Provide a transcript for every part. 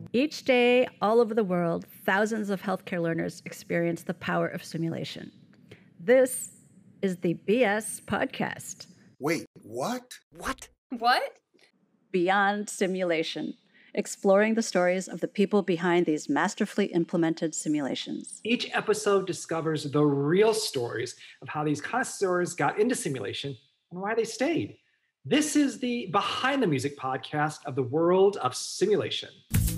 Each day, all over the world, thousands of healthcare learners experience the power of simulation. This is the BS Podcast. Wait, what? What? Beyond Simulation, exploring the stories of the people behind these masterfully implemented simulations. Each episode discovers the real stories of how these connoisseurs got into simulation and why they stayed. This is the Behind the Music podcast of the world of simulation.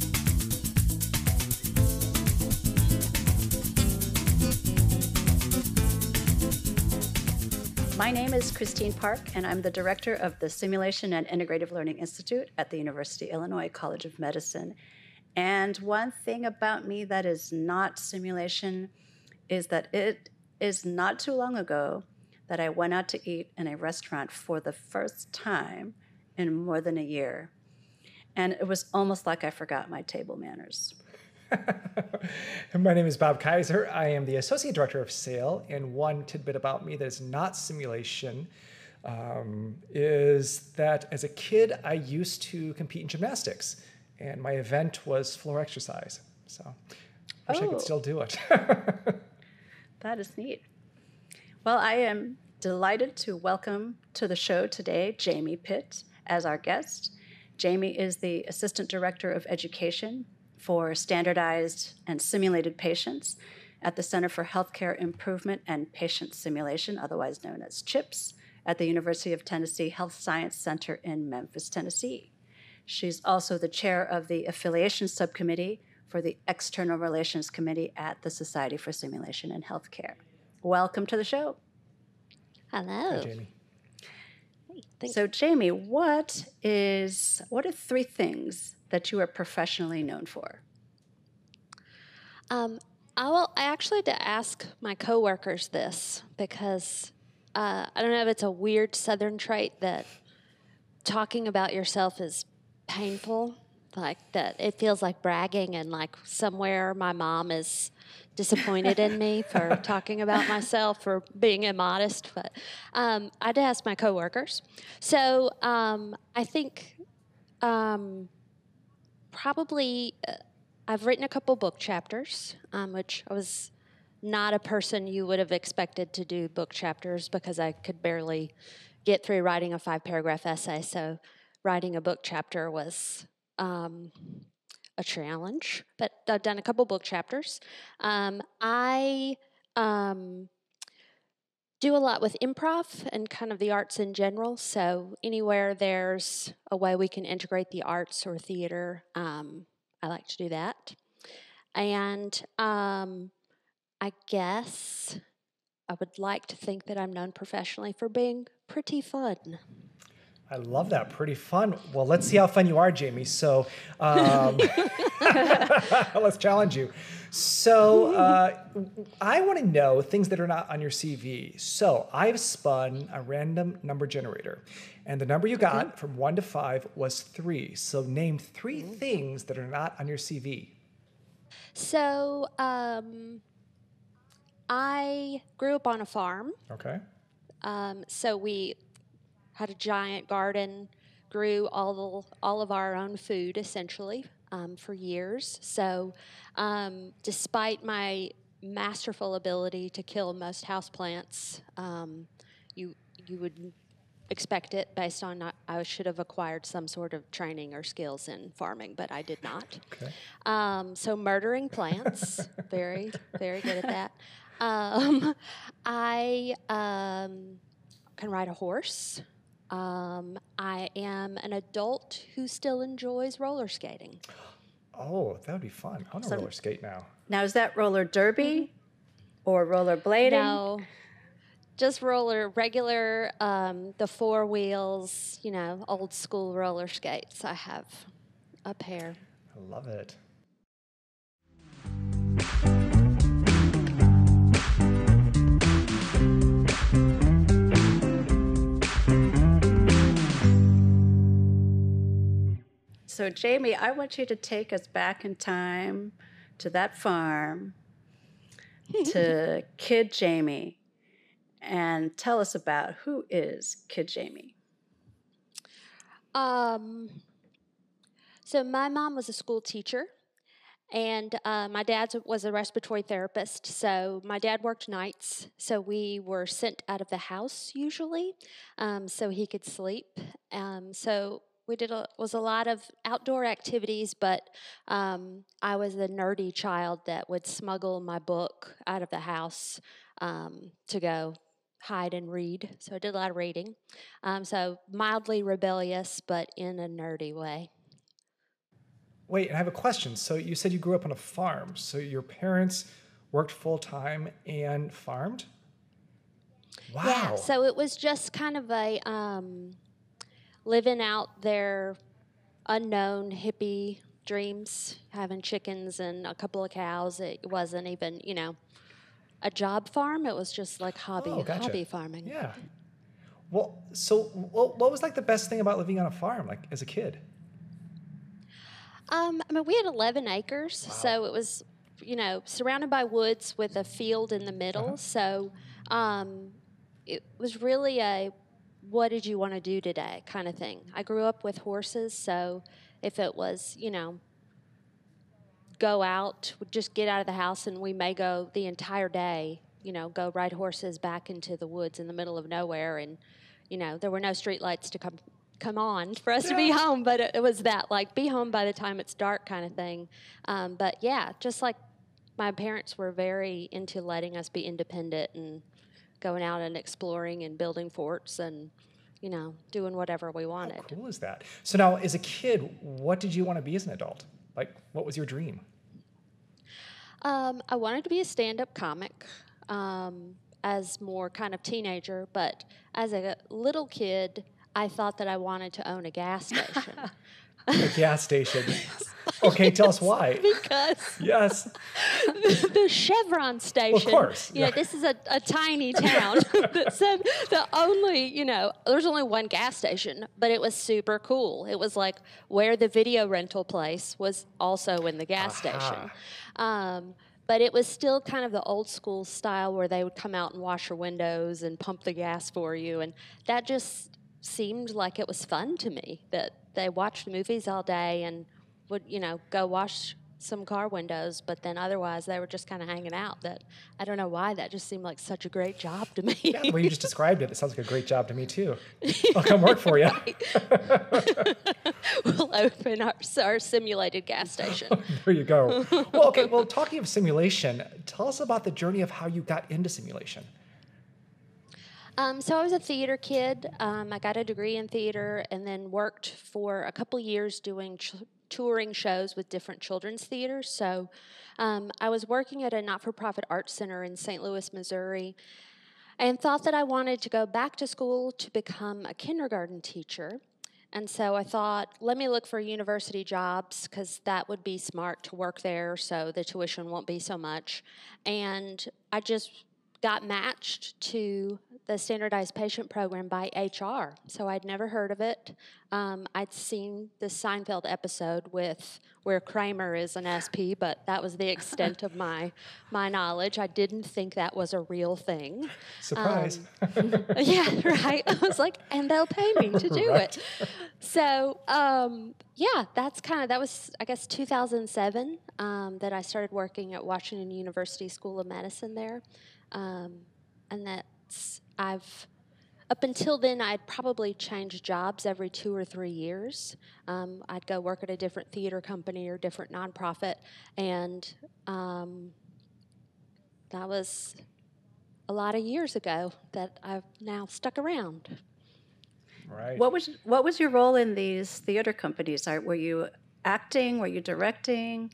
My name is Christine Park, and I'm the director of the Simulation and Integrative Learning Institute at the University of Illinois College of Medicine. And one thing about me that is not simulation is that it is not too long ago that I went out to eat in a restaurant for the first time in more than a year. And it was almost like I forgot my table manners. My name is Bob Kaiser. I am the Associate Director of SAIL, and one tidbit about me that is not simulation is that as a kid, I used to compete in gymnastics, and my event was floor exercise. So I wish I could still do it. That is neat. Well, I am delighted to welcome to the show today Jamie Pitt as our guest. Jamie is the Assistant Director of Education for Standardized and Simulated Patients at the Center for Healthcare Improvement and Patient Simulation, otherwise known as CHIPS, at the University of Tennessee Health Science Center in Memphis, Tennessee. She's also the chair of the Affiliation Subcommittee for the External Relations Committee at the Society for Simulation in Healthcare. Welcome to the show. Hello. Hi, Jamie. So, Jamie, what are three things that you are professionally known for? I actually had to ask my coworkers this because I don't know if it's a weird Southern trait that talking about yourself is painful, like that it feels like bragging, and like somewhere my mom is disappointed in me for talking about myself, for being immodest. But I had to ask my coworkers. So I think probably I've written a couple book chapters, which I was not a person you would have expected to do book chapters because I could barely get through writing a 5-paragraph essay. So writing a book chapter was a challenge, but I've done a couple book chapters. I do a lot with improv and kind of the arts in general. So anywhere there's a way we can integrate the arts or theater, I like to do that. And I guess I would like to think that I'm known professionally for being pretty fun. I love that. Pretty fun. Well, let's see how fun you are, Jamie. So let's challenge you. So I want to know things that are not on your CV. So I've spun a random number generator, and the number you got from 1 to 5 was 3. So name 3 things that are not on your CV. So I grew up on a farm. Okay. So we had a giant garden, grew all of our own food essentially for years. So despite my masterful ability to kill most houseplants, you would expect it based on I should have acquired some sort of training or skills in farming, but I did not. Okay. So murdering plants, very, very good at that. I can ride a horse. I am an adult who still enjoys roller skating. Oh, that would be fun. I want to roller skate now. Now, is that roller derby or roller blading? No, just regular, the 4 wheels, old school roller skates. I have a pair. I love it. So, Jamie, I want you to take us back in time to that farm, to Kid Jamie, and tell us about who is Kid Jamie. So my mom was a school teacher And my dad was a respiratory therapist, so my dad worked nights, so we were sent out of the house usually, so he could sleep. So we was a lot of outdoor activities, but I was the nerdy child that would smuggle my book out of the house to go hide and read. So I did a lot of reading. So mildly rebellious, but in a nerdy way. Wait, and I have a question. So you said you grew up on a farm. So your parents worked full time and farmed? Wow. Yeah, so it was just kind of a living out their unknown hippie dreams, having chickens and a couple of cows. It wasn't even, a job farm. It was just like hobby farming. Yeah. Well, so what was like the best thing about living on a farm, like as a kid? We had 11 acres, so it was, surrounded by woods with a field in the middle. So it was really a what did you want to do today kind of thing. I grew up with horses, so if it was, go out, just get out of the house, and we may go the entire day, go ride horses back into the woods in the middle of nowhere. And, there were no street lights to come on for us to be home, but it was that, like, be home by the time it's dark kind of thing. But yeah, just like my parents were very into letting us be independent and going out and exploring and building forts and, doing whatever we wanted. How cool is that? So now, as a kid, what did you want to be as an adult? Like, what was your dream? I wanted to be a stand-up comic as more kind of teenager, but as a little kid, I thought that I wanted to own a gas station. A gas station. Okay, tell us why. Because yes, the Chevron station. Well, of course. This is a tiny town. So there's only one gas station, but it was super cool. It was like where the video rental place was also in the gas station. But it was still kind of the old school style where they would come out and wash your windows and pump the gas for you. And that just seemed like it was fun to me, that they watched movies all day and would, go wash some car windows, but then otherwise they were just kind of hanging out. That I don't know why, that just seemed like such a great job to me. Yeah, the way you just described it, it sounds like a great job to me too. I'll come work for you. We'll open our simulated gas station. There you go. Well, okay, talking of simulation, tell us about the journey of how you got into simulation. So I was a theater kid. I got a degree in theater and then worked for a couple years doing touring shows with different children's theaters. So I was working at a not-for-profit arts center in St. Louis, Missouri, and thought that I wanted to go back to school to become a kindergarten teacher. And so I thought, let me look for university jobs because that would be smart to work there so the tuition won't be so much. And I just got matched to the standardized patient program by HR. So I'd never heard of it. I'd seen the Seinfeld episode where Kramer is an SP, but that was the extent of my knowledge. I didn't think that was a real thing. Surprise. Yeah, right. I was like, and they'll pay me to do Right. it. So, that was, I guess, 2007 that I started working at Washington University School of Medicine there. And up until then, I'd probably changed jobs every 2 or 3 years. I'd go work at a different theater company or different nonprofit, and that was a lot of years ago that I've now stuck around. Right. What was your role in these theater companies? Were you acting? Were you directing?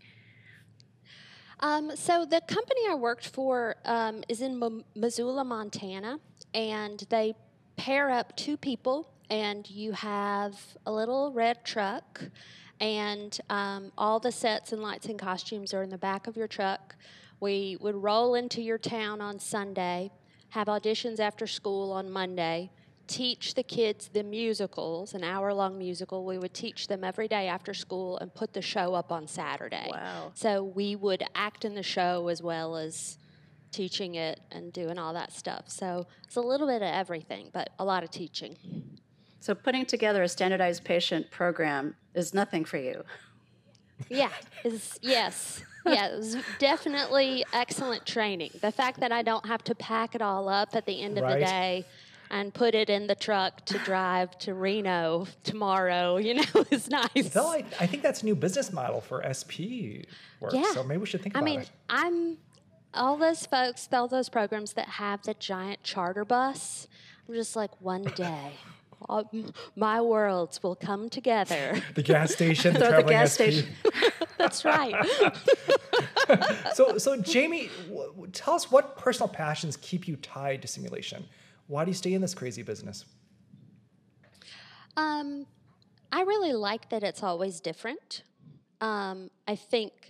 So the company I worked for is in Missoula, Montana, and they pair up two people, and you have a little red truck, and all the sets and lights and costumes are in the back of your truck. We would roll into your town on Sunday, have auditions after school on Monday, teach the kids the musicals, an hour-long musical. We would teach them every day after school and put the show up on Saturday. Wow. So we would act in the show as well as teaching it and doing all that stuff. So it's a little bit of everything, but a lot of teaching. So putting together a standardized patient program is nothing for you. Yeah, yes. Yeah, it was definitely excellent training. The fact that I don't have to pack it all up at the end of the Right. day and put it in the truck to drive to Reno tomorrow, is nice. Though I think that's a new business model for SP work. Yeah. So maybe we should think I about mean, it. I'm all those folks, all those programs that have the giant charter bus. I'm just like, one day, my worlds will come together. The gas station, the Throw the traveling gas SP. station. That's right. So Jamie, tell us what personal passions keep you tied to simulation. Why do you stay in this crazy business? I really like that it's always different. I think,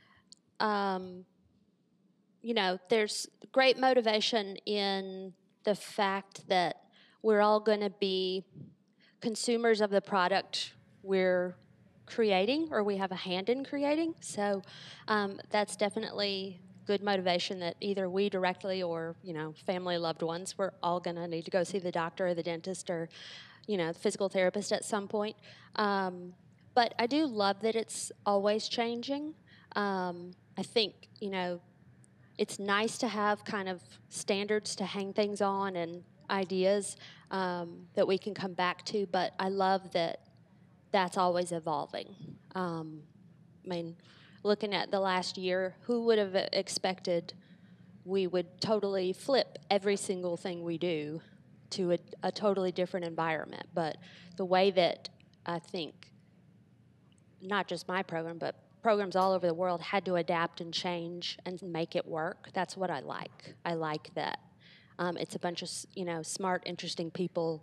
there's great motivation in the fact that we're all going to be consumers of the product we're creating or we have a hand in creating. So that's definitely good motivation that either we directly or, family loved ones, we're all going to need to go see the doctor or the dentist or, the physical therapist at some point. But I do love that it's always changing. I think, it's nice to have kind of standards to hang things on and ideas that we can come back to, but I love that that's always evolving. I mean, looking at the last year, who would have expected we would totally flip every single thing we do to a totally different environment? But the way that I think, not just my program, but programs all over the world had to adapt and change and make it work, that's what I like. I like that. It's a bunch of, smart, interesting people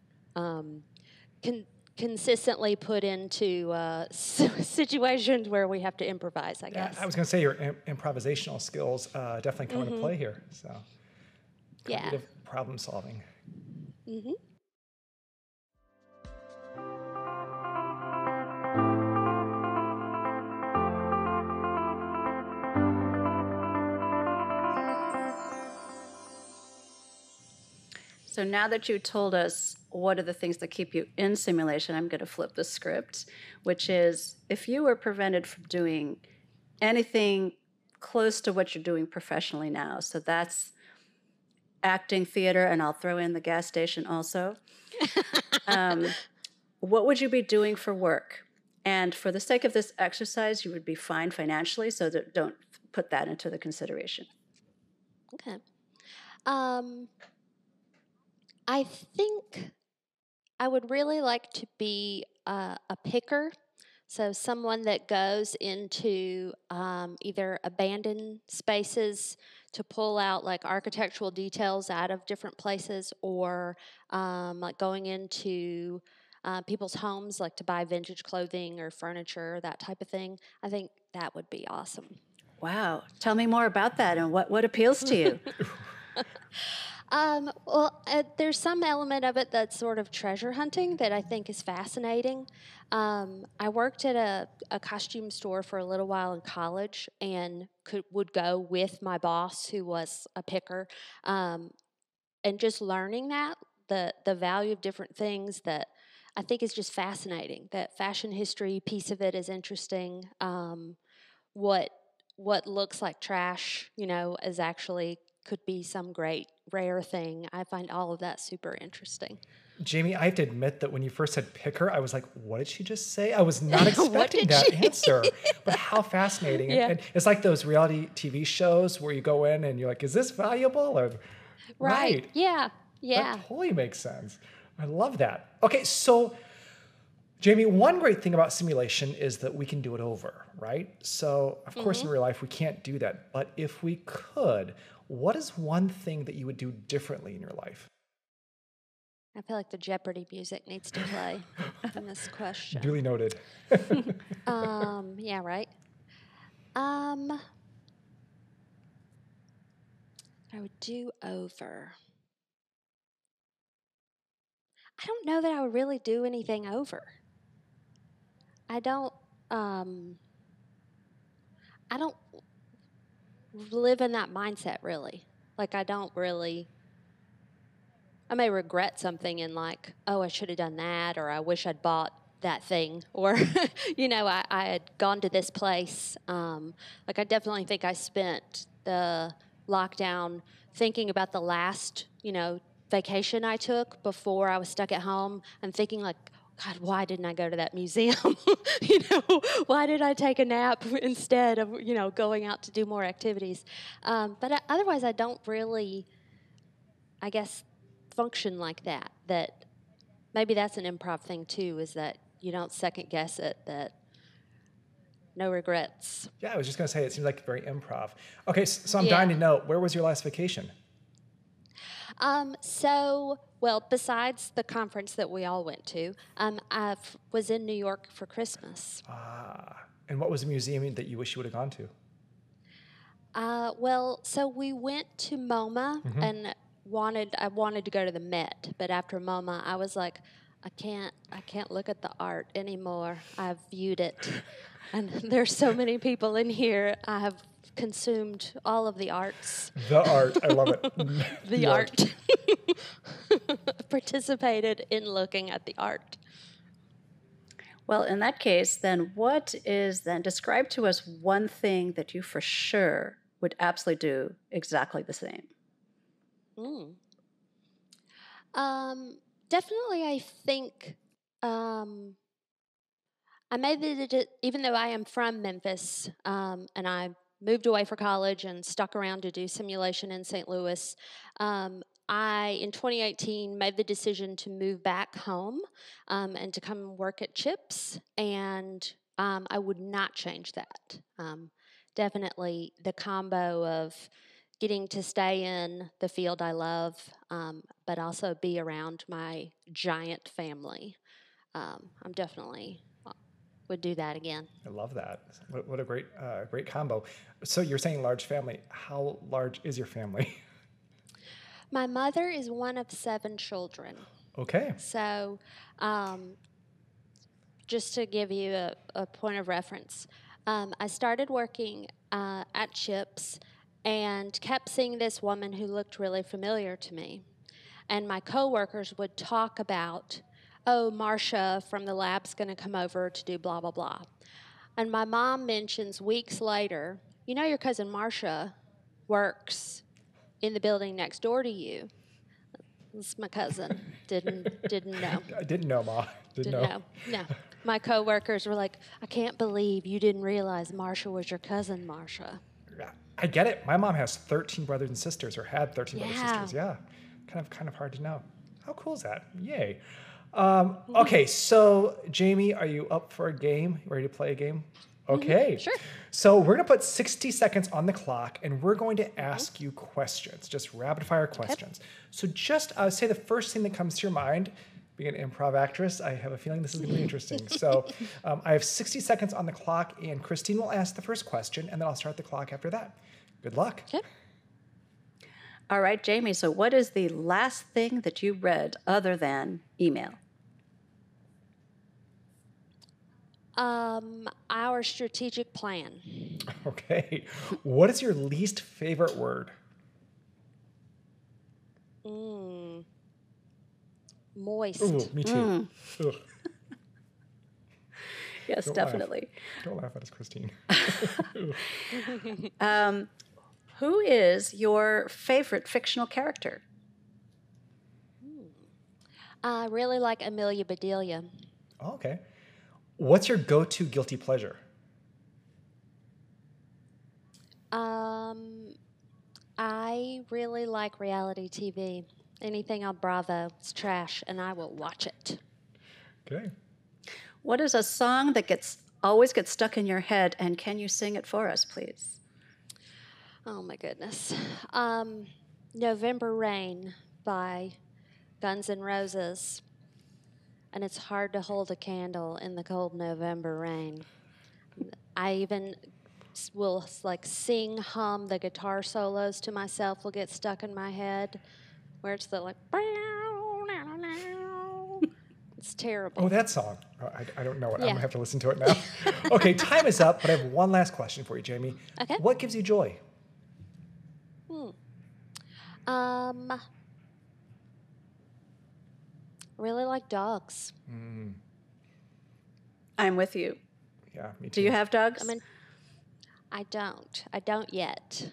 consistently put into situations where we have to improvise, I guess. Yeah, I was going to say your improvisational skills definitely come into play here. So, creative problem solving. Mm-hmm. So now that you told us what are the things that keep you in simulation, I'm going to flip the script, which is if you were prevented from doing anything close to what you're doing professionally now, so that's acting, theater, and I'll throw in the gas station also, what would you be doing for work? And for the sake of this exercise, you would be fine financially, so don't put that into the consideration. Okay. I think I would really like to be a picker. So someone that goes into either abandoned spaces to pull out like architectural details out of different places, or like going into people's homes, like to buy vintage clothing or furniture, that type of thing. I think that would be awesome. Wow. Tell me more about that and what appeals to you. There's some element of it that's sort of treasure hunting that I think is fascinating. I worked at a costume store for a little while in college and would go with my boss, who was a picker, and just learning the value of different things that I think is just fascinating. That fashion history piece of it is interesting. What looks like trash, is actually could be some great rare thing. I find all of that super interesting. Jamie, I have to admit that when you first said picker, I was like, what did she just say? I was not expecting that answer. But how fascinating. Yeah. And it's like those reality TV shows where you go in and you're like, is this valuable? Or, Right. Yeah. Yeah. That totally makes sense. I love that. Okay, so Jamie, one great thing about simulation is that we can do it over, right? So, of course, in real life, we can't do that. But if we could, what is one thing that you would do differently in your life? I feel like the Jeopardy music needs to play in this question. Duly noted. Yeah, right. I would do over. I don't know that I would really do anything over. I don't live in that mindset really. Like I may regret something and like, oh, I should have done that, or I wish I'd bought that thing, or I had gone to this place. Like I definitely think I spent the lockdown thinking about the last vacation I took before I was stuck at home, and thinking like, God, why didn't I go to that museum? Why did I take a nap instead of going out to do more activities? But otherwise, I don't really, I guess, function like that. That maybe that's an improv thing too, is that you don't second guess it, that no regrets. Yeah, I was just going to say, it seems like very improv. Okay, so I'm Yeah. dying to know, where was your last vacation? Well, besides the conference that we all went to, I was in New York for Christmas. And what was a museum that you wish you would have gone to? So we went to MoMA and I wanted to go to the Met, but after MoMA, I was like, I can't look at the art anymore. I've viewed it, and there's so many people in here. I have consumed all of the arts. The art, I love it. The art. Participated in looking at the art. Well, in that case, then describe to us one thing that you for sure would absolutely do exactly the same. Definitely, I think I made even though I am from Memphis, and I moved away for college and stuck around to do simulation in St. Louis, I, in 2018, made the decision to move back home and to come work at CHIPS, and I would not change that. Definitely the combo of getting to stay in the field I love, but also be around my giant family. I'm definitely would do that again. I love that. What a great combo. So you're saying large family. How large is your family? My mother is one of 7 children. Okay. So just to give you a point of reference, I started working at CHIPS and kept seeing this woman who looked really familiar to me. And my coworkers would talk about, oh, Marcia from the lab's going to come over to do blah, blah, blah. And my mom mentions weeks later, your cousin Marcia works in the building next door to you. It's my cousin. Didn't know. I didn't know, Ma. Didn't know. No. My coworkers were like, I can't believe you didn't realize Marcia was your cousin, Marcia. Yeah, I get it. My mom has 13 brothers and sisters, or had 13 brothers and Yeah. sisters. Yeah, kind of hard to know. How cool is that? Yay. Okay, so Jamie, are you up for a game? Ready to play a game? Okay. Sure. So we're going to put 60 seconds on the clock, and we're going to ask you questions, just rapid fire questions. So just say the first thing that comes to your mind. Being an improv actress, I have a feeling this is going to be interesting. So I have 60 seconds on the clock, and Christine will ask the first question, and then I'll start the clock after that. Good luck. Okay. All right, Jamie, so what is the last thing that you read other than email? Our strategic plan. Okay. What is your least favorite word? Moist. Ooh, me too. Ugh. Yes, Don't definitely. Don't laugh at us, Christine. Who is your favorite fictional character? I really like Amelia Bedelia. Oh, okay. What's your go-to guilty pleasure? I really like reality TV. Anything on Bravo is trash, and I will watch it. Okay. What is a song that always gets stuck in your head, and can you sing it for us, please? Oh my goodness. November Rain by Guns N' Roses. And it's hard to hold a candle in the cold November rain. I even will sing, hum the guitar solos to myself will get stuck in my head, where it's it's terrible. Oh, that song. Oh, I don't know it. I'm Yeah. going to have to listen to it now. Okay, time is up, but I have one last question for you, Jamie. Okay. What gives you joy? Really like dogs. I'm with you. Yeah, me too. Do you have dogs? I mean, I don't. I don't yet.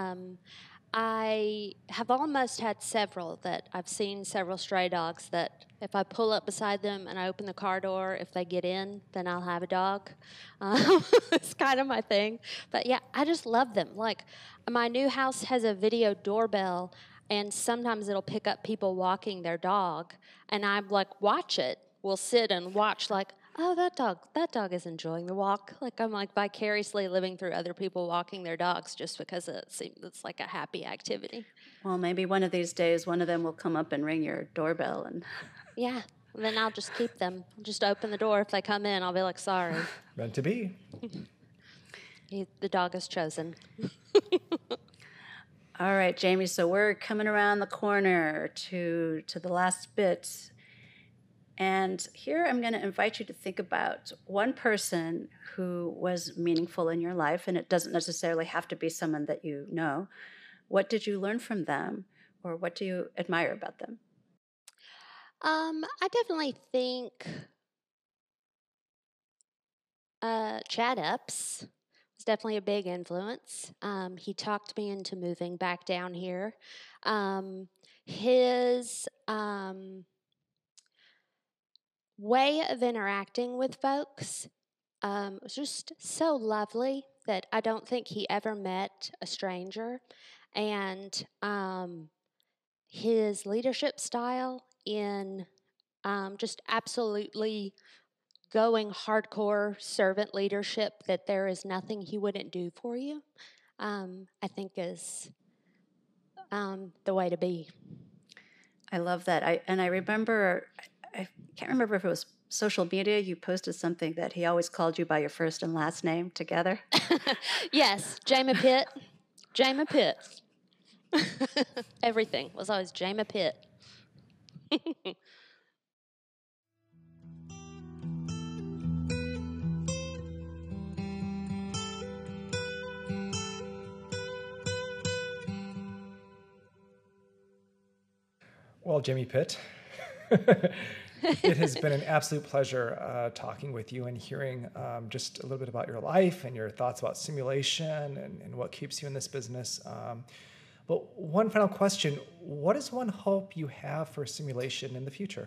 I have almost had several that I've seen several stray dogs that if I pull up beside them and I open the car door, if they get in, then I'll have a dog. It's kind of my thing. But yeah, I just love them. Like my new house has a video doorbell, and sometimes it'll pick up people walking their dog, and I'm like, watch it. We'll sit and watch like, oh, that dog is enjoying the walk. Like I'm like vicariously living through other people walking their dogs just because it's like a happy activity. Well, maybe one of these days, one of them will come up and ring your doorbell. And Yeah, and then I'll just keep them. Just open the door if they come in. I'll be like, sorry, Meant to be. the dog is chosen. all right, Jamie. So we're coming around the corner to the last bit. And here I'm going to invite you to think about one person who was meaningful in your life, and it doesn't necessarily have to be someone that you know. What did you learn from them, or what do you admire about them? I definitely think Chad Epps was definitely a big influence. He talked me into moving back down here. His way of interacting with folks was just so lovely that I don't think he ever met a stranger. And his leadership style in just absolutely going hardcore servant leadership, that there is nothing he wouldn't do for you, I think is the way to be. I love that. I remember, I can't remember if it was social media, you posted something that he always called you by your first and last name together. Yes, Jamie Pitt. Jamie Pitt. Everything was always Jamie Pitt. Well, Jamie Pitt, it has been an absolute pleasure talking with you and hearing just a little bit about your life and your thoughts about simulation and what keeps you in this business. But one final question, what is one hope you have for simulation in the future?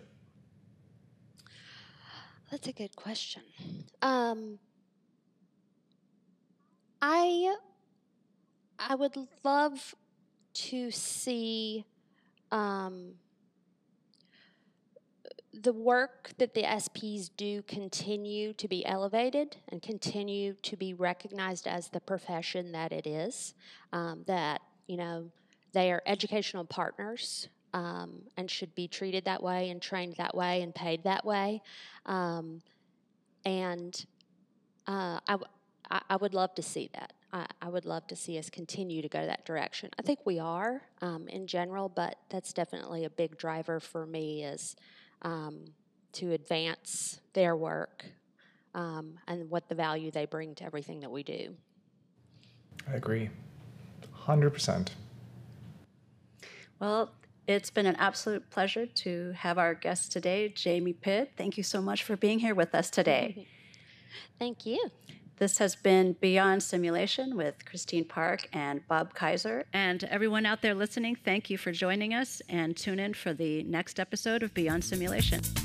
That's a good question. I would love to see the work that the SPs do continue to be elevated and continue to be recognized as the profession that it is, that, you know, they are educational partners and should be treated that way and trained that way and paid that way. I would love to see that. I would love to see us continue to go that direction. I think we are in general, but that's definitely a big driver for me is to advance their work and what the value they bring to everything that we do. I agree, 100%. Well, it's been an absolute pleasure to have our guest today, Jamie Pitt. Thank you so much for being here with us today. Thank you. This has been Beyond Simulation with Christine Park and Bob Kaiser. And everyone out there listening, thank you for joining us, and tune in for the next episode of Beyond Simulation.